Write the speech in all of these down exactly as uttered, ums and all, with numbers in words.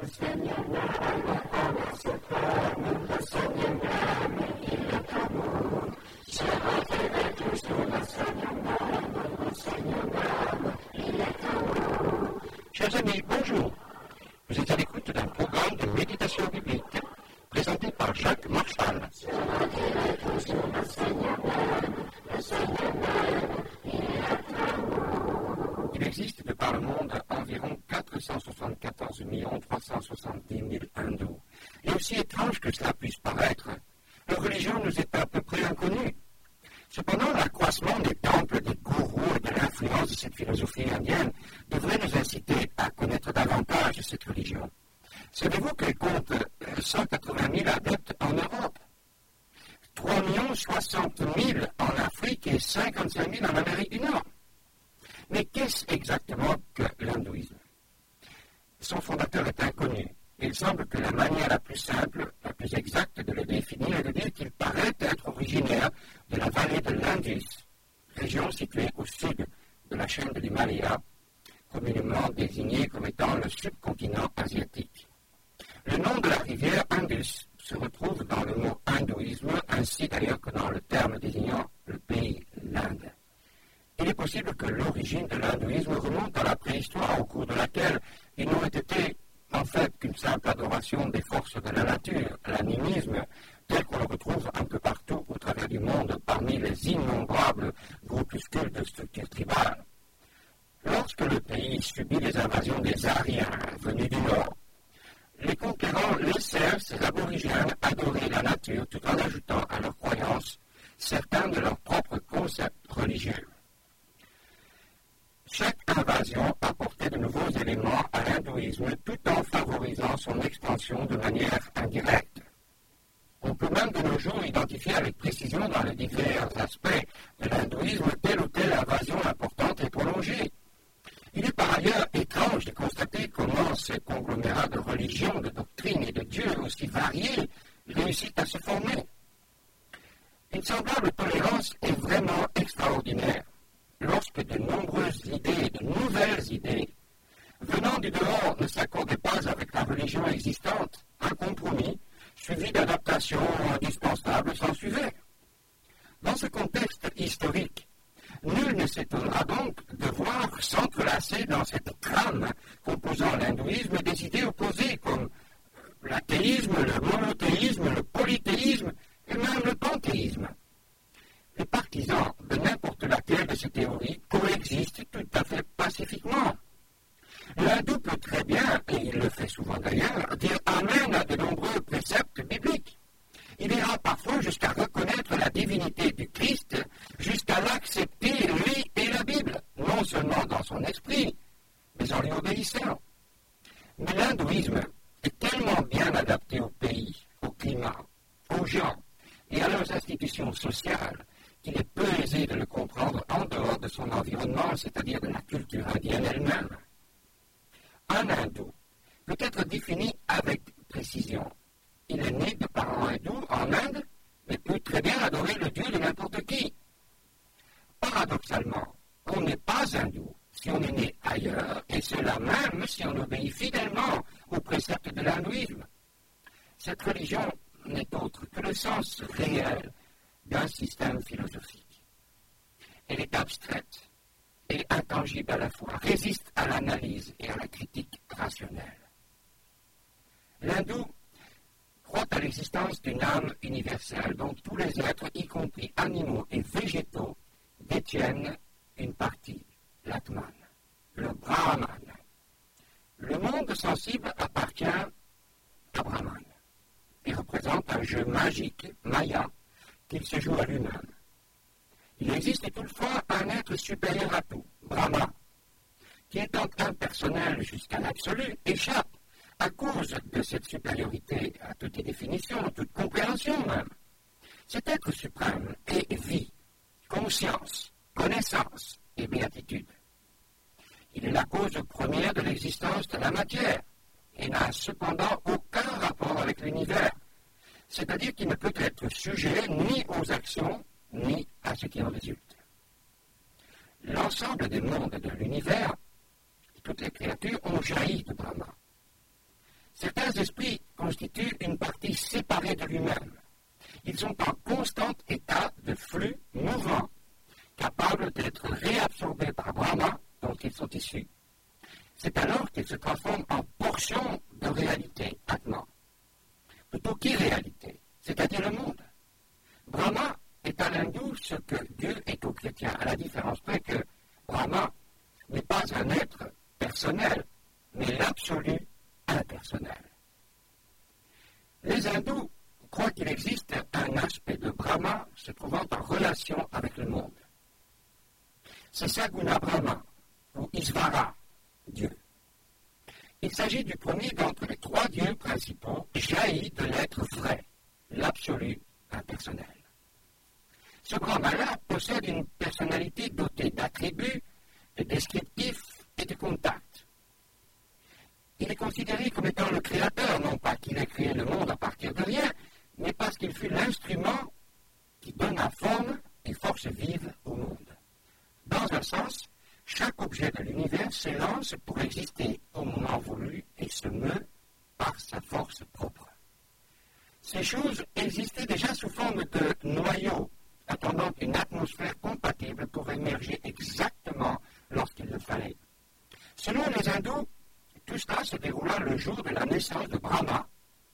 Chers amis, bonjour. Vous êtes à l'écoute d'un programme de méditation biblique présenté par Jacques Marchal. Il existe de par le monde environ quatre cent soixante-quatorze millions trois cent soixante-dix mille hindous. Et aussi étrange que cela puisse paraître, leur religion nous est à peu près inconnue. Cependant, l'accroissement des temples, des gourous et de l'influence de cette philosophie indienne devrait nous inciter à connaître davantage cette religion. Savez-vous qu'elle compte cent quatre-vingt mille adeptes en Europe, trois millions soixante mille en Afrique et cinquante-cinq mille en Amérique du Nord? Mais qu'est-ce exactement que l'hindouisme? Son fondateur est inconnu. Il semble que la manière la plus simple, la plus exacte de le définir est de dire qu'il paraît être originaire de la vallée de l'Indus, région située au sud de la chaîne de l'Himalaya, communément désignée comme étant le subcontinent asiatique. Le nom de la rivière Indus se retrouve dans le mot hindouisme, ainsi d'ailleurs que dans le terme désignant le pays, l'Inde. Il est possible que l'origine de l'hindouisme remonte à la préhistoire, au cours de laquelle il n'aurait été en fait qu'une simple adoration des forces de la nature, l'animisme, tel qu'on le retrouve un peu partout au travers du monde parmi les innombrables groupuscules de structures tribales. Lorsque le pays subit les invasions des Aryens venus du Nord, les conquérants laissèrent ces aborigènes adorer la nature tout en ajoutant à leurs croyances certains de leurs propres concepts religieux. Chaque invasion apportait de nouveaux éléments à l'hindouisme tout en favorisant son expansion de manière indirecte. On peut même de nos jours identifier avec précision dans les divers aspects de l'hindouisme telle ou telle invasion importante et prolongée. Il est par ailleurs étrange de constater comment ces conglomérats de religions, de doctrines et de dieux aussi variés réussissent à se former. Une semblable tolérance est vraiment extraordinaire. Lorsque de nombreuses idées, de nouvelles idées, venant du dehors ne s'accordaient pas avec la religion existante, un compromis, suivi d'adaptations indispensables, s'ensuivait. Dans ce contexte historique, nul ne s'étonnera donc de voir s'entrelacer dans cette trame composant l'hindouisme des idées opposées comme l'athéisme, le monothéisme, le polythéisme et même le panthéisme. Les partisans de n'importe laquelle de ces théories coexistent tout à fait pacifiquement. L'hindou peut très bien, et il le fait souvent d'ailleurs, dire amen à de nombreux préceptes bibliques. Il ira parfois jusqu'à reconnaître la divinité du Christ, jusqu'à l'accepter, lui et la Bible, non seulement dans son esprit, mais en lui obéissant. Mais l'hindouisme est tellement bien adapté au pays, au climat, aux gens et à leurs institutions sociales qu'il est peu aisé de le comprendre en dehors de son environnement, c'est-à-dire de la culture indienne elle-même. Un hindou peut être défini avec précision. Il est né de parents hindous en Inde, mais peut très bien adorer le Dieu de n'importe qui. Paradoxalement, on n'est pas hindou si on est né ailleurs, et cela même si on obéit fidèlement aux préceptes de l'hindouisme. Cette religion n'est autre que le sens réel d'un système philosophique. Elle est abstraite et intangible à la fois, résiste à l'analyse et à la critique rationnelle. L'hindou croit à l'existence d'une âme universelle dont tous les êtres, y compris animaux et végétaux, détiennent une partie, l'Atman, le Brahman. Le monde sensible appartient à Brahman et représente un jeu magique, Maya, qu'il se joue à lui-même. Il existe toutefois un être supérieur à tout, Brahma, qui étant impersonnel jusqu'à l'absolu, échappe à cause de cette supériorité à toute définition, à toute compréhension même. Cet être suprême est vie, conscience, connaissance et béatitude. Il est la cause première de l'existence de la matière et n'a cependant aucun rapport avec l'univers. C'est-à-dire qu'il ne peut être sujet ni aux actions, ni à ce qui en résulte. L'ensemble des mondes de l'univers, toutes les créatures ont jailli de Brahma. Certains esprits constituent une partie séparée de lui-même. Ils sont en constant état de flux mouvant, capables d'être réabsorbés par Brahma dont ils sont issus. C'est alors qu'ils se transforment en portions de réalité, Atman. Plutôt qu'irréalité, c'est-à-dire le monde. Brahma est à l'hindou ce que Dieu est aux chrétiens, à la différence près que Brahma n'est pas un être personnel, mais l'absolu impersonnel. Les hindous croient qu'il existe un aspect de Brahma se trouvant en relation avec le monde. C'est Saguna Brahma, ou Isvara, Dieu. Il s'agit du premier d'entre les trois dieux principaux jaillis de l'être vrai, l'absolu impersonnel. Ce Brahma-là possède une personnalité dotée d'attributs, de descriptifs et de contacts. Il est considéré comme étant le créateur, non pas qu'il ait créé le monde à partir de rien, mais parce qu'il fut l'instrument qui donna forme et force vive au monde. Dans un sens, chaque objet de l'univers s'élance pour exister au moment voulu et se meut par sa force propre. Ces choses existaient déjà sous forme de noyaux, attendant une atmosphère compatible pour émerger exactement lorsqu'il le fallait. Selon les hindous, tout cela se déroula le jour de la naissance de Brahma.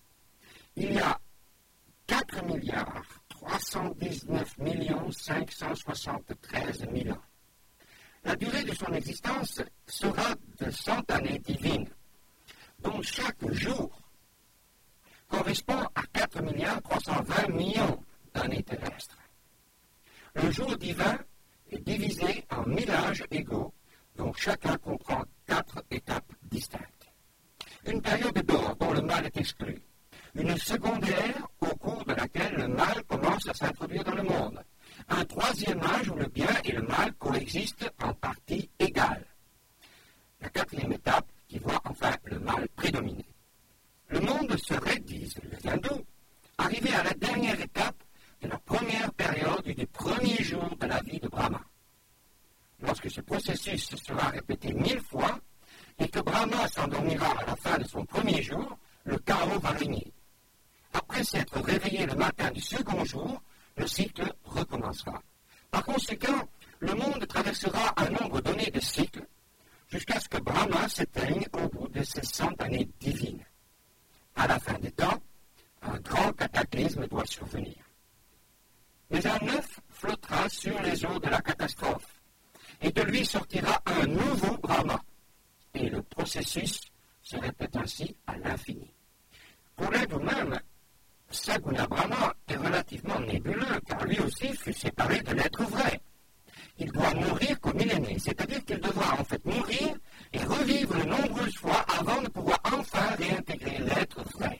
Il y a quatre milliards trois cent dix-neuf millions cinq cent soixante-treize mille ans. La durée de son existence sera de cent années divines, dont chaque jour correspond à quatre milliards trois cent vingt millions d'années terrestres. Le jour divin est divisé en mille âges égaux, dont chacun comprend quatre étapes distinctes. Une période d'or dont le mal est exclu. Une secondaire au cours de laquelle le mal commence à s'introduire dans le monde. Un troisième âge où le bien et le mal coexistent en partie égale. La quatrième étape qui voit enfin le mal prédominer. Le monde serait, disent les hindous, arrivé à la dernière étape de la première période du premier jour de la vie de Brahma. Lorsque ce processus sera répété mille fois et que Brahma s'endormira à la fin de son premier jour, le chaos va régner. Après s'être réveillé le matin du second jour, le cycle recommencera. Par conséquent, le monde traversera un nombre donné de cycles jusqu'à ce que Brahma s'éteigne au bout de ses cent années divines. À la fin des temps, un grand cataclysme doit survenir. Mais un œuf flottera sur les eaux de la catastrophe, et de lui sortira un nouveau Brahma, et le processus se répète ainsi à l'infini. Pour l'hindou même, Saguna Brahma est relativement nébuleux, car lui aussi fut séparé de l'être vrai. Il doit mourir comme il est né, c'est-à-dire qu'il devra en fait mourir et revivre de nombreuses fois avant de pouvoir enfin réintégrer l'être vrai.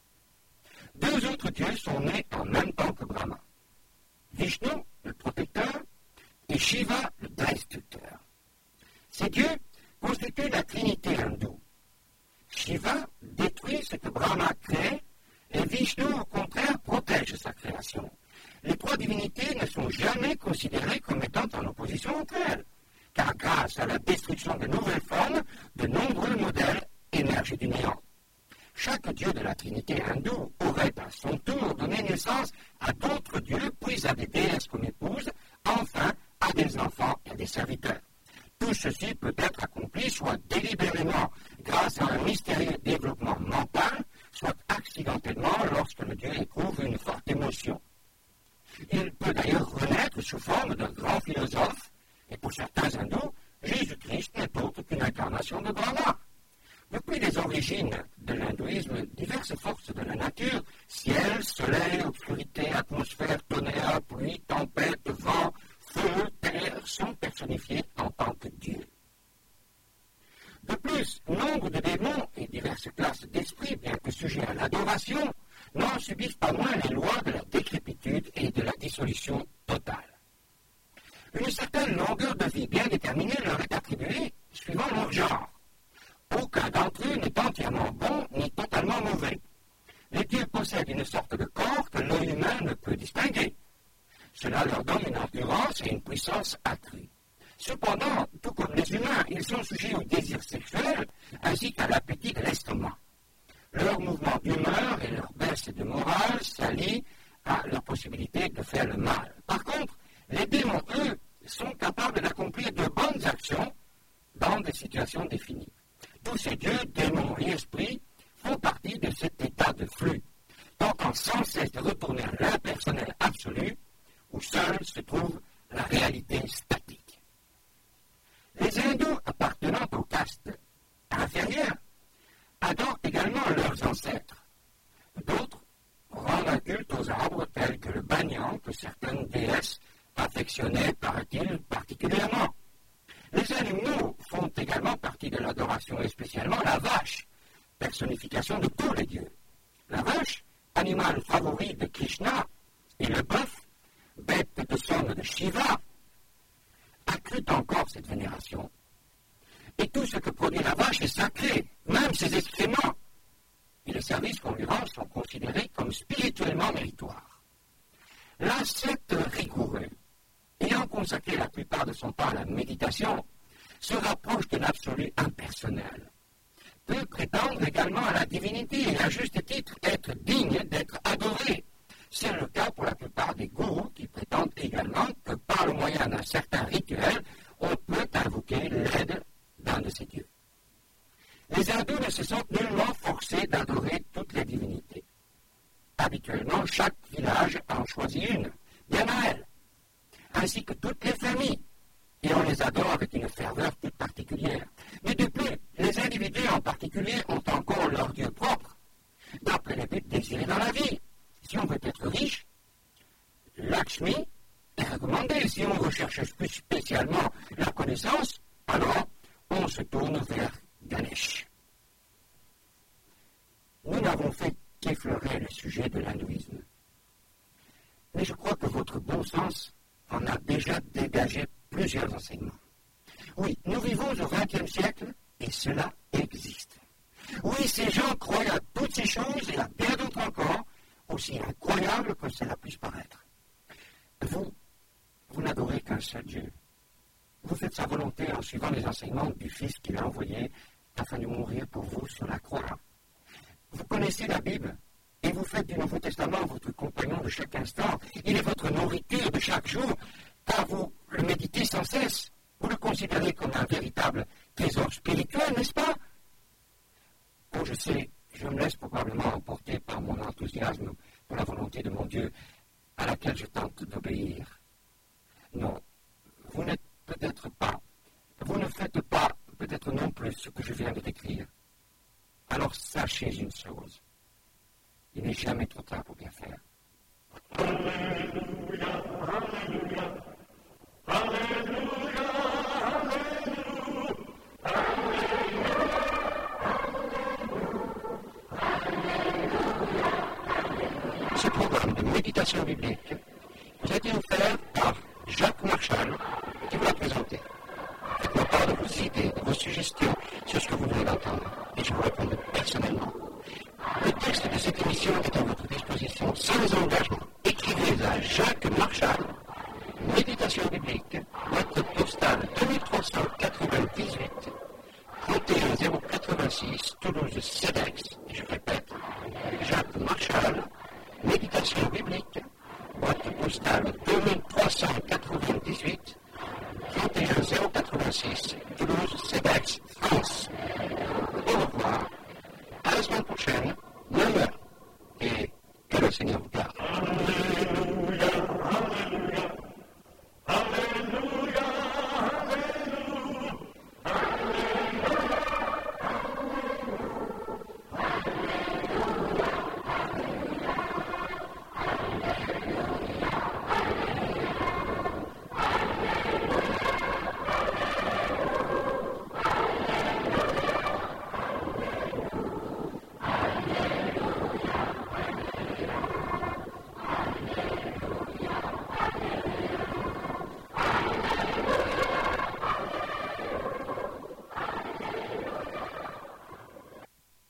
Deux autres dieux sont nés en même temps que Brahma. Vishnu, le protecteur, et Shiva, le destructeur. Ces dieux constituent la trinité hindoue. Shiva détruit ce que Brahma crée, et Vishnu, au contraire, protège sa création. Les trois divinités ne sont jamais considérées comme étant en opposition entre elles, car grâce à la destruction de nouvelles formes, de nombreux modèles émergent du néant. Chaque dieu de la trinité hindoue aurait à son tour donné naissance à d'autres dieux, puis à des déesses comme épouses, enfin à des enfants et des serviteurs. Tout ceci peut être accompli soit délibérément grâce à un mystérieux développement mental, soit accidentellement lorsque le dieu éprouve une forte émotion. Il peut d'ailleurs renaître sous forme d'un grand philosophe, et pour certains hindous, Jésus-Christ n'est autre qu'une incarnation de Brahma. Depuis les origines de l'hindouisme, diverses forces de la nature, ciel, soleil, obscurité, atmosphère, tonnerre, pluie, tempête, vent, feu, terre, sont personnifiées en tant que dieux. De plus, nombre de démons et diverses classes d'esprits, bien que sujets à l'adoration, n'en subissent pas moins les lois de la décrépitude et de la dissolution totale. Une certaine longueur de vie bien déterminée leur est attribuée suivant leur genre. Aucun d'entre eux n'est entièrement bon ni totalement mauvais. Les dieux possèdent une sorte de corps que l'œil humain ne peut distinguer. Cela leur donne une endurance et une puissance accrue. Cependant, tout comme les humains, ils sont sujets au désir sexuel ainsi qu'à l'appétit de l'estomac. leur mouvement d'humeur et leur baisse de morale s'allient à leur possibilité de faire le mal. Par contre, les démons, eux, sont capables d'accomplir de bonnes actions dans des situations définies. Tous ces dieux, démons et esprits font partie de cet état de flux, tentant sans cesse de retourner à l'impersonnel absolu, où seule se trouve la réalité statique. Les hindous appartenant aux castes inférieures adorent également leurs ancêtres. D'autres rendent un culte aux arbres tels que le banyan, que certaines déesses affectionnaient, paraît-il, particulièrement. Les animaux font également partie de l'adoration, et spécialement la vache, personnification de tous les dieux. La vache, animal favori de Krishna, et le bœuf, bête de somme de Shiva, accrut encore cette vénération. Et tout ce que produit la vache est sacré, même ses excréments. Et les services qu'on lui rend sont considérés comme spirituellement méritoires. L'ascète rigoureux, ayant consacré la plupart de son temps à la méditation, se rapproche de l'absolu impersonnel. Peut prétendre également à la divinité et à juste titre être digne d'être adoré. C'est le cas pour la plupart des gourous qui prétendent également que par le moyen d'un certain rituel, on peut invoquer l'aide d'un de ces dieux. Les hindous ne se sentent nullement forcés d'adorer toutes les divinités. Habituellement, chaque village en choisit une, bien à elle, ainsi que toutes les familles, et on les adore avec une ferveur toute particulière. Mais de plus, les individus en particulier ont encore leur Dieu propre, d'après les buts désirés dans la vie. Si on veut être riche, Lakshmi est recommandé. Si on recherche plus spécialement la connaissance, alors on se tourne vers Ganesh. Nous n'avons fait qu'effleurer le sujet de l'hindouisme. Mais je crois que votre bon sens en a déjà dégagé plusieurs enseignements. Oui, nous vivons au vingtième siècle et cela existe. Oui, ces gens croient à toutes ces choses et à bien d'autres encore, aussi incroyables que cela puisse paraître. Vous, vous n'adorez qu'un seul Dieu. Vous faites sa volonté en suivant les enseignements du Fils qu'il a envoyé afin de mourir pour vous sur la croix. Vous connaissez la Bible et vous faites du Nouveau Testament votre compagnon de chaque instant. Il est votre nourriture de chaque jour, car vous le méditez sans cesse. Vous le considérez comme un véritable trésor spirituel, n'est-ce pas? Oh, je sais, je me laisse probablement emporter par mon enthousiasme pour la volonté de mon Dieu, à laquelle je tente d'obéir. Non, vous n'êtes peut-être pas, vous ne faites pas peut-être non plus ce que je viens de décrire. Alors sachez une chose, il n'est jamais trop tard pour bien faire. Alléluia, Alléluia, Alléluia, Alléluia. Ce programme de méditation biblique vous a été offert par Jacques Marchal, qui vous l'a présenté. Faites-moi part de vos idées, de vos suggestions sur ce que vous venez d'entendre, et je vous répondrai personnellement. Le texte de cette émission est à votre disposition sans engagement. Écrivez à Jacques Marchal, Méditation biblique, boîte postale deux mille trois cent quatre-vingt-dix-huit, trente et un zéro quatre-vingt-six, Toulouse, Cédar.